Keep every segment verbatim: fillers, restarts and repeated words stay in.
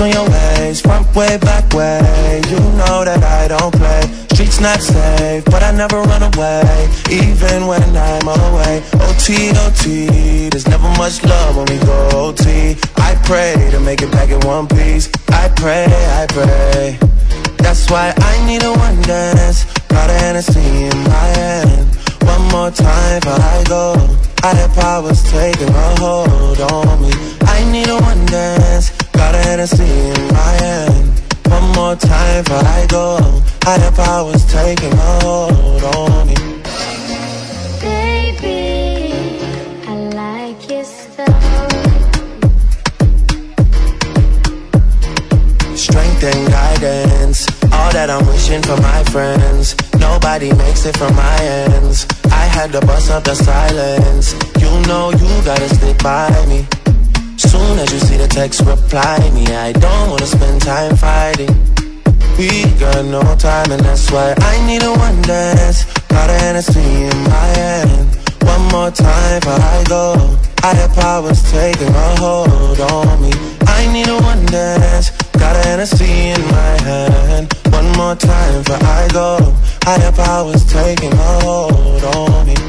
on your ways, front way, back way. You know that I don't play. Streets not safe, but I never run away, even when I'm away. O T, O T, there's never much love when we go O T. I pray to make it back in one piece. I pray, I pray. That's why I need a one dance. Got a Hennessy in my hand. One more time before I go. Higher powers taking a hold on me. I need a one dance. Got a Hennessy in my hand. One more time before I go. Higher powers taking a hold on me. Baby, I like your stuff. Strength and guidance, all that I'm wishing for my friends. Nobody makes it from my ends. I had to bust up the silence. You know you gotta stick by me. Soon as you see the text, reply me. I don't wanna spend time fighting. We got no time and that's why I need a one dance. Got a Hennessy in my hand. One more time before I go. Higher powers taking a hold on me. I need a one dance. Got a Hennessy in my hand. One more time before I go. Higher powers taking a hold on me.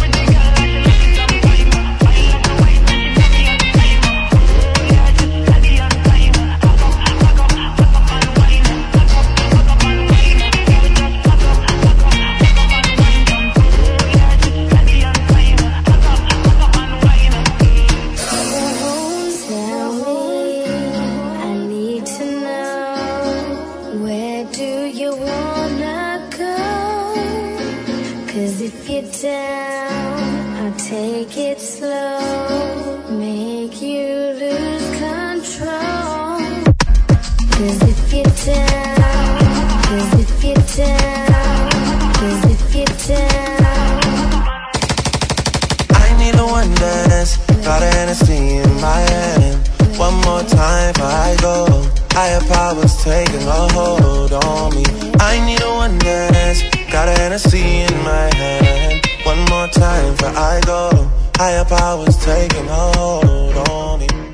If you're down, I'll take it slow, make you lose control. Cause if you're down, cause if you're down, cause if you're down. I need a one dance, got a Hennessy in my hand. One more time before I go. Higher powers taking a hold on me. I need a one dance, got a Hennessy in my hand. One more time before I go. Higher powers taking a hold on me.